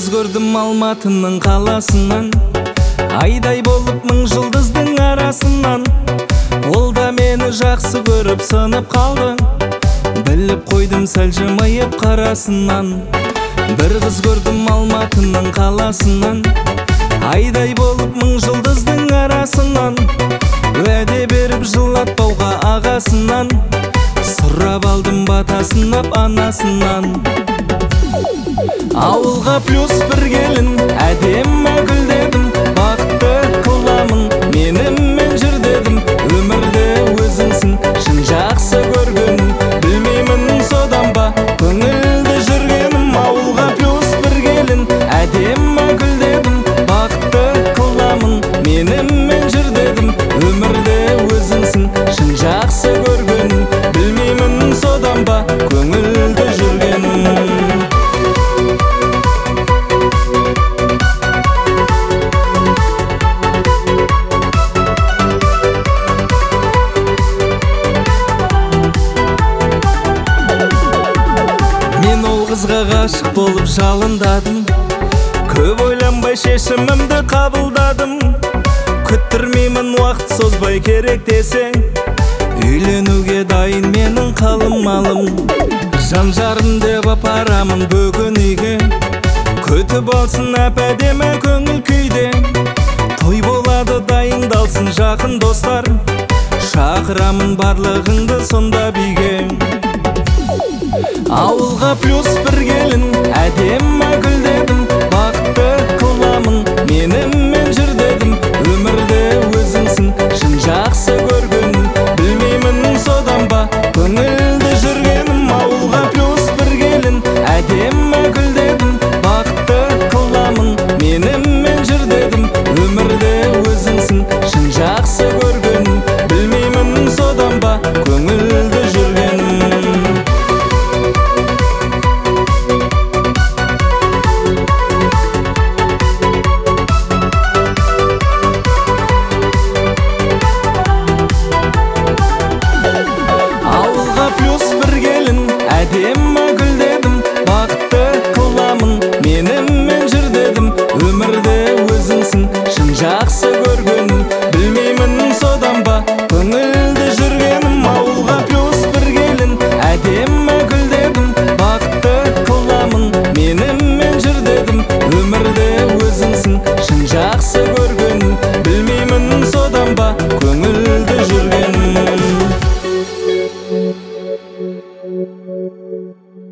кыз көрдім Алматының қаласынан, айдай болып мың жылдыздың арасынан. Ол да мені жақсы көріп сынып қалды, біліп қойдым сәл жымиып қарасынан. Бір кыз көрдім Алматының қаласынан, айдай болып мың жылдыздың арасынан. Уәде беріп жылатпауға ағасынан, сұрап алдым батасын ап анасынан. Ауылға плюс бір келін, әдемі гүл дедім, бақытты қыламын, менімен жүр дедім. Өмірде өзіңсің шын жақсы көргенім, білмеймін содан ба көңілді жүргенім. Ауылға плюс бір келін, әдемі гүл дедім, бақытты қыламын, менімен жүр дедім. Өмірде өзіңсің шын жақсы көргенім, білмеймін содан ба көңілді жүргенім. Мен ол қызға ғашық болып жалындадым, көп ойланбай шешімімді қабылдадым. Күттірмеймін уақыт созбай керек десең, үйленуге дайын менің қалым малым. Жан жарым деп апарамын бүгін үйге, күтіп алсын әп-әдемі көңіл күйде. Той болады дайындалсын жақын достар, шақырамын барлығыңды сонда биге. Ауылға плюс бір келін, әдемі гүл дедім, бақытты қыламын, менімен жүр дедім. Өмірде өзіңсің шын жақсы көргенім, білмеймін содан ба көңілді жүргенім. Ауылға плюс бір келін, әдемі гүл дедім, бақытты қыламын, менімен жүр дедім. Өмірде өзіңсің шын жақсы көргенім, білмеймін содан ба көңілді жүргенім. Ауылға плюс бір келін, әдемі гүл дедім, бақытты қыламын, менімен жүр дедім. Өмірде өзіңсің шын жақсы көргенім, білмеймін содан ба көңілді жүргенім. Ауылға плюс бір келін, әдемі гүл дедім, бақытты қыламын, менімен жүр дедім. Өмірде өзіңсің шын жақсы көргенім, білмеймін содан ба көңілді жүргенім.